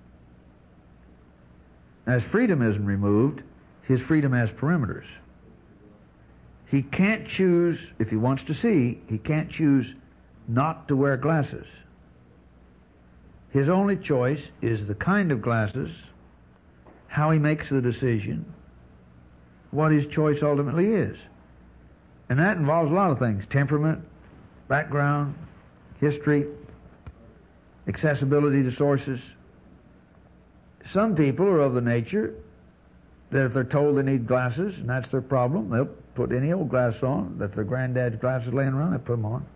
As freedom isn't removed, his freedom has perimeters. He can't choose, if he wants to see, he can't choose not to wear glasses. His only choice is the kind of glasses, how he makes the decision, what his choice ultimately is. And that involves a lot of things: temperament, background, history, accessibility to sources. Some people are of the nature that if they're told they need glasses, and that's their problem, they'll put any old glasses on. That their granddad's glasses laying around, they put them on.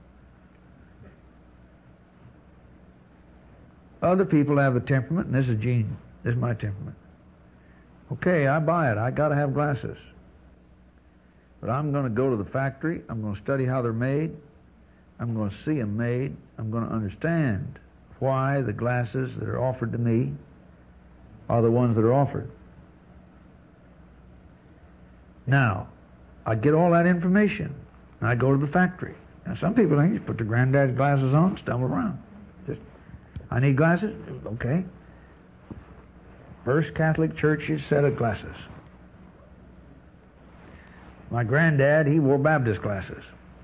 Other people have the temperament, and this is Gene. This is my temperament. Okay, I buy it. I got to have glasses. But I'm going to go to the factory. I'm going to study how they're made. I'm going to see them made. I'm going to understand why the glasses that are offered to me are the ones that are offered. Now, I get all that information, and I go to the factory. Now, some people think you put the granddad's glasses on, stumble around. Just, I need glasses? Okay. First Catholic Church's set of glasses. My granddad, he wore Baptist glasses.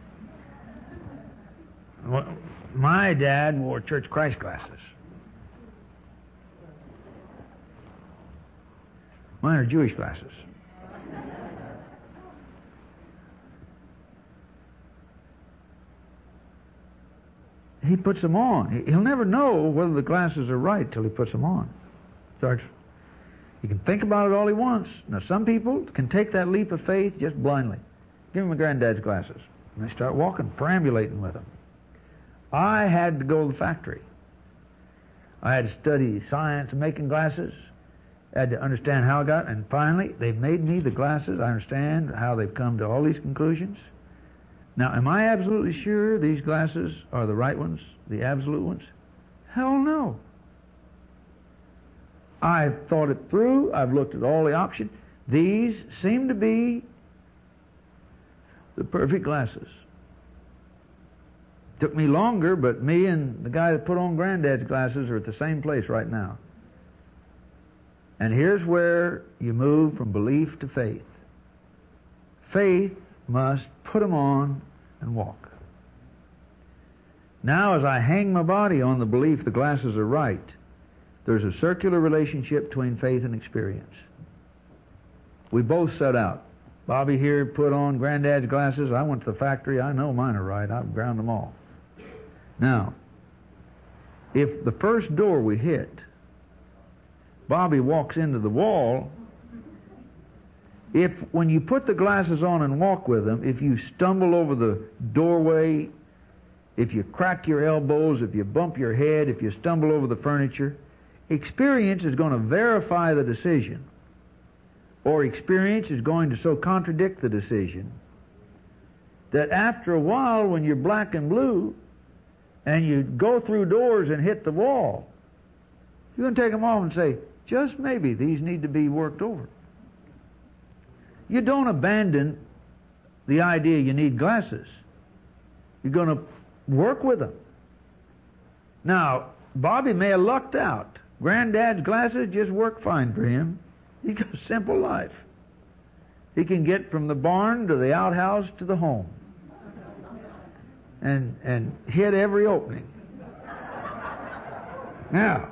My dad wore Church of Christ glasses. Mine are Jewish glasses. He puts them on. He'll never know whether the glasses are right till he puts them on. Starts. He can think about it all he wants. Now, some people can take that leap of faith just blindly. Give him my granddad's glasses. And they start walking, perambulating with them. I had to go to the factory. I had to study science of making glasses. I had to understand how I got, and finally, they've made me the glasses. I understand how they've come to all these conclusions. Now, am I absolutely sure these glasses are the right ones, the absolute ones? Hell no. I've thought it through. I've looked at all the options. These seem to be the perfect glasses. Took me longer, but me and the guy that put on Granddad's glasses are at the same place right now. And here's where you move from belief to faith. Faith must put them on and walk. Now, as I hang my body on the belief the glasses are right, there's a circular relationship between faith and experience. We both set out. Bobby here put on Granddad's glasses. I went to the factory. I know mine are right. I've ground them all. Now, if the first door we hit, Bobby walks into the wall, if when you put the glasses on and walk with them, if you stumble over the doorway, if you crack your elbows, if you bump your head, if you stumble over the furniture, experience is going to verify the decision. Or experience is going to so contradict the decision that after a while, when you're black and blue and you go through doors and hit the wall, you're going to take them off and say, just maybe these need to be worked over. You don't abandon the idea you need glasses. You're going to work with them. Now, Bobby may have lucked out. Granddad's glasses just work fine for him. He got a simple life. He can get from the barn to the outhouse to the home and and hit every opening. Now,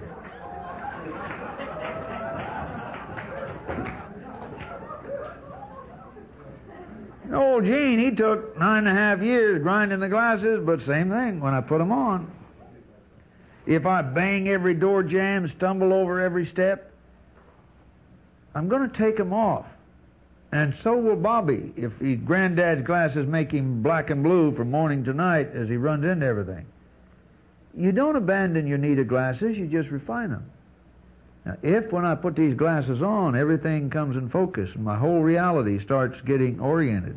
old Gene, he took nine and a half years grinding the glasses, but same thing when I put them on. If I bang every door jamb, stumble over every step, I'm going to take them off. And so will Bobby if he, Granddad's glasses make him black and blue from morning to night as he runs into everything. You don't abandon your need of glasses, you just refine them. Now, if when I put these glasses on, everything comes in focus and my whole reality starts getting oriented,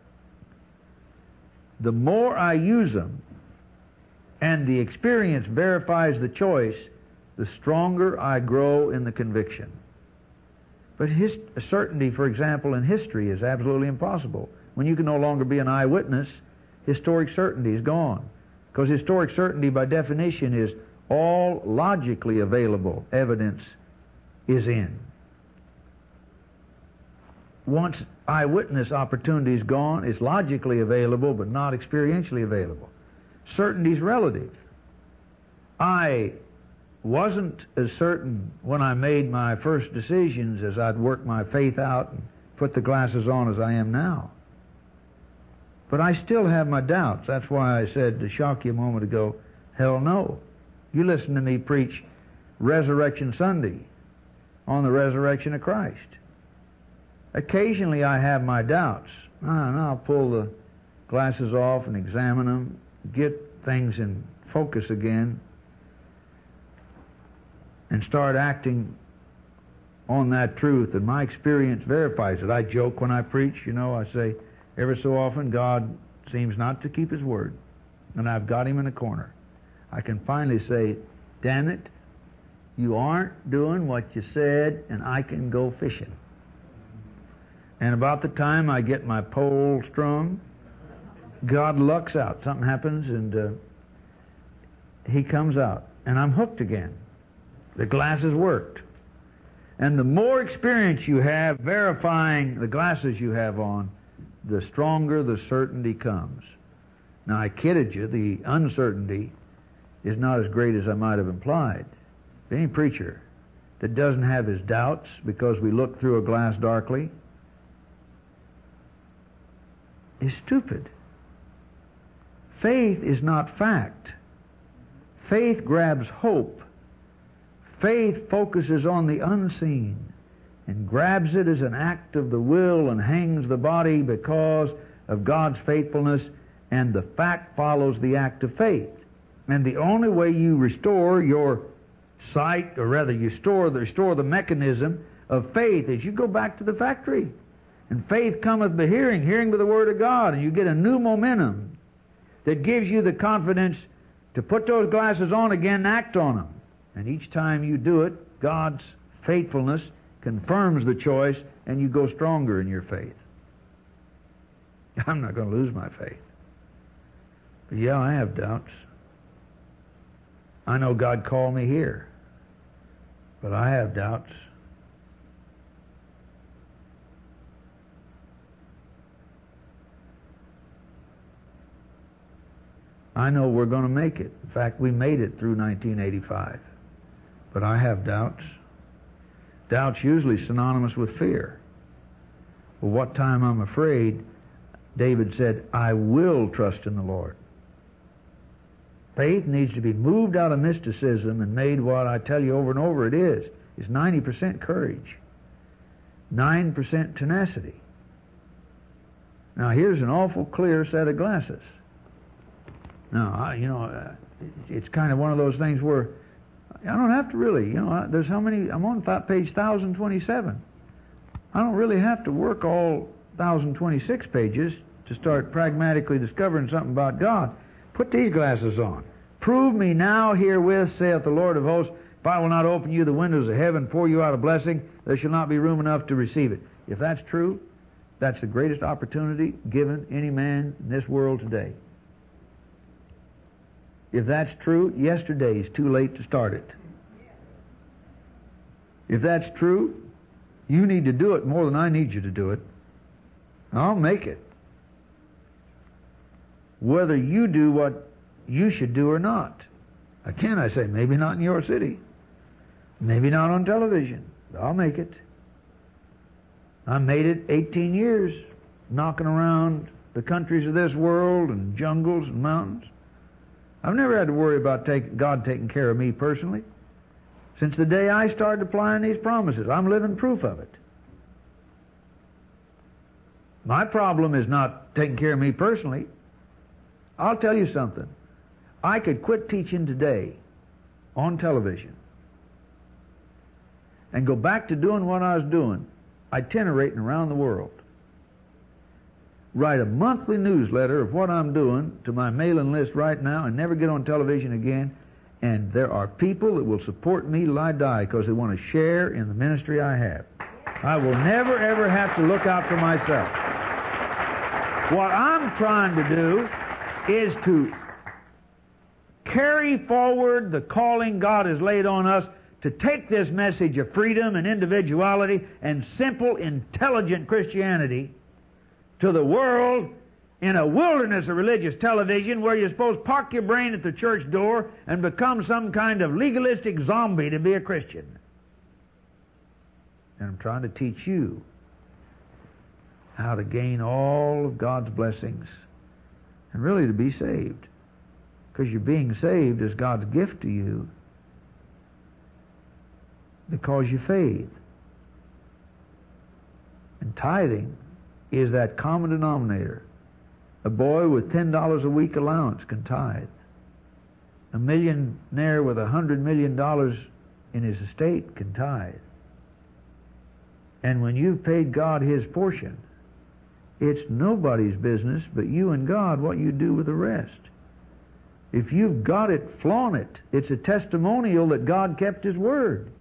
the more I use them and the experience verifies the choice, the stronger I grow in the conviction. But his certainty, for example, in history is absolutely impossible. When you can no longer be an eyewitness, historic certainty is gone. Because historic certainty, by definition, is all logically available evidence is in. Once eyewitness opportunity is gone, it's logically available but not experientially available. Certainty is relative. I wasn't as certain when I made my first decisions as I'd worked my faith out and put the glasses on as I am now. But I still have my doubts. That's why I said, to shock you a moment ago, hell no. You listen to me preach Resurrection Sunday, on the resurrection of Christ. Occasionally I have my doubts. And I'll pull the glasses off and examine them, get things in focus again, and start acting on that truth. And my experience verifies it. I joke when I preach, you know, I say, every so often God seems not to keep His word, and I've got Him in a corner. I can finally say, damn it, you aren't doing what you said, and I can go fishing. And about the time I get my pole strung, God lucks out. Something happens, and uh, He comes out, and I'm hooked again. The glasses worked. And the more experience you have verifying the glasses you have on, the stronger the certainty comes. Now, I kidded you. The uncertainty is not as great as I might have implied. Any preacher that doesn't have his doubts because we look through a glass darkly is stupid. Faith is not fact. Faith grabs hope. Faith focuses on the unseen and grabs it as an act of the will and hangs the body because of God's faithfulness, and the fact follows the act of faith. And the only way you restore your sight, or rather you restore the, restore the mechanism of faith, is you go back to the factory. And faith cometh by hearing, hearing by the Word of God, and you get a new momentum that gives you the confidence to put those glasses on again and act on them. And each time you do it, God's faithfulness confirms the choice, and you go stronger in your faith. I'm not going to lose my faith. But yeah, I have doubts. I know God called me here, but I have doubts. I know we're going to make it. In fact, we made it through nineteen eighty-five. But I have doubts. Doubts usually synonymous with fear. Well, what time I'm afraid, David said, I will trust in the Lord. Faith needs to be moved out of mysticism and made what I tell you over and over it is. It's ninety percent courage, nine percent tenacity. Now, here's an awful clear set of glasses. Now, I, you know, uh, it's kind of one of those things where I don't have to really, you know, there's how many, I'm on page one thousand twenty-seven. I don't really have to work all one thousand twenty-six pages to start pragmatically discovering something about God. Put these glasses on. Prove me now herewith, saith the Lord of hosts, if I will not open you the windows of heaven, pour you out a blessing, there shall not be room enough to receive it. If that's true, that's the greatest opportunity given any man in this world today. If that's true, yesterday is too late to start it. If that's true, you need to do it more than I need you to do it. I'll make it. Whether you do what you should do or not. Again, I say, maybe not in your city. Maybe not on television. But I'll make it. I made it eighteen years, knocking around the countries of this world and jungles and mountains. I've never had to worry about take, God taking care of me personally. Since the day I started applying these promises, I'm living proof of it. My problem is not taking care of me personally. I'll tell you something. I could quit teaching today on television and go back to doing what I was doing, itinerating around the world. Write a monthly newsletter of what I'm doing to my mailing list right now and never get on television again. And there are people that will support me till I die because they want to share in the ministry I have. I will never, ever have to look out for myself. What I'm trying to do is to carry forward the calling God has laid on us to take this message of freedom and individuality and simple, intelligent Christianity to the world in a wilderness of religious television where you're supposed to park your brain at the church door and become some kind of legalistic zombie to be a Christian. And I'm trying to teach you how to gain all of God's blessings and really to be saved. Because you're being saved is God's gift to you. because you faith. And tithing is that common denominator. A boy with ten dollars a week allowance can tithe. A millionaire with a hundred million dollars in his estate can tithe. And when you've paid God His portion, it's nobody's business but you and God what you do with the rest. If you've got it, flaunt it. It's a testimonial that God kept His word.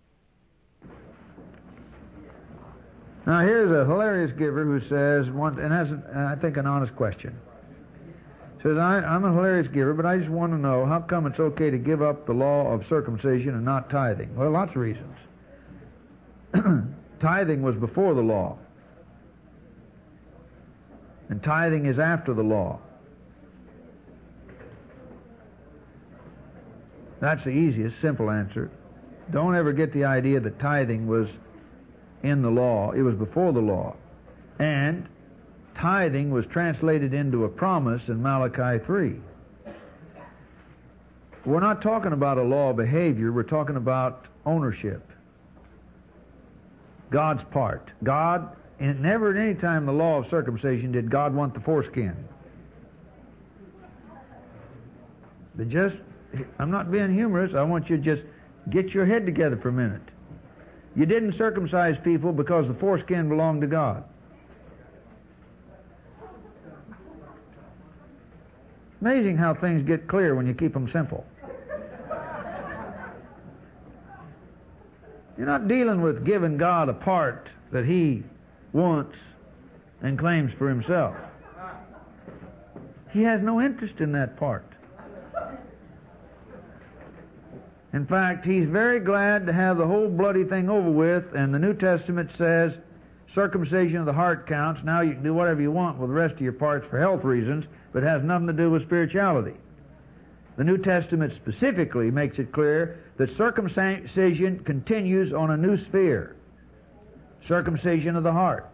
Now here's a hilarious giver who says, one, and has, an, I think, an honest question. Says, I, I'm a hilarious giver, but I just want to know, how come it's okay to give up the law of circumcision and not tithing? Well, lots of reasons. Tithing was before the law. And tithing is after the law. That's the easiest, simple answer. Don't ever get the idea that tithing was in the law. It was before the law. And tithing was translated into a promise in Malachi three. We're not talking about a law of behavior. We're talking about ownership. God's part. God, and never at any time in the law of circumcision did God want the foreskin. But just, I'm not being humorous. I want you to just get your head together for a minute. You didn't circumcise people because the foreskin belonged to God. Amazing how things get clear when you keep them simple. You're not dealing with giving God a part that He wants and claims for Himself. He has no interest in that part. In fact, He's very glad to have the whole bloody thing over with, and the New Testament says circumcision of the heart counts. Now you can do whatever you want with the rest of your parts for health reasons, but it has nothing to do with spirituality. The New Testament specifically makes it clear that circumcision continues on a new sphere. Circumcision of the heart.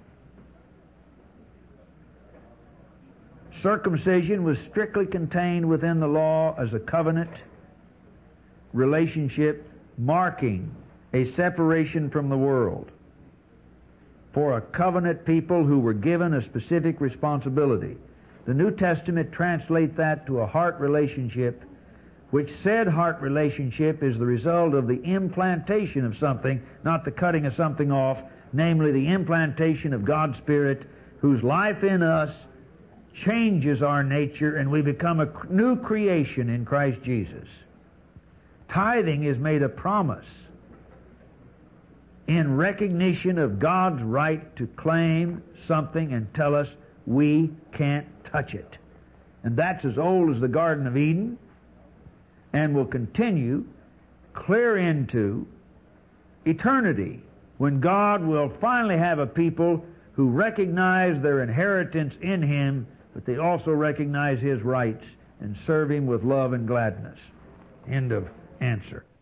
Circumcision was strictly contained within the law as a covenant relationship marking a separation from the world for a covenant people who were given a specific responsibility. The New Testament translates that to a heart relationship, which said heart relationship is the result of the implantation of something, not the cutting of something off, namely the implantation of God's Spirit, whose life in us changes our nature and we become a new creation in Christ Jesus. Tithing is made a promise in recognition of God's right to claim something and tell us we can't touch it. And that's as old as the Garden of Eden and will continue clear into eternity, when God will finally have a people who recognize their inheritance in Him, but they also recognize His rights and serve Him with love and gladness. End of answer.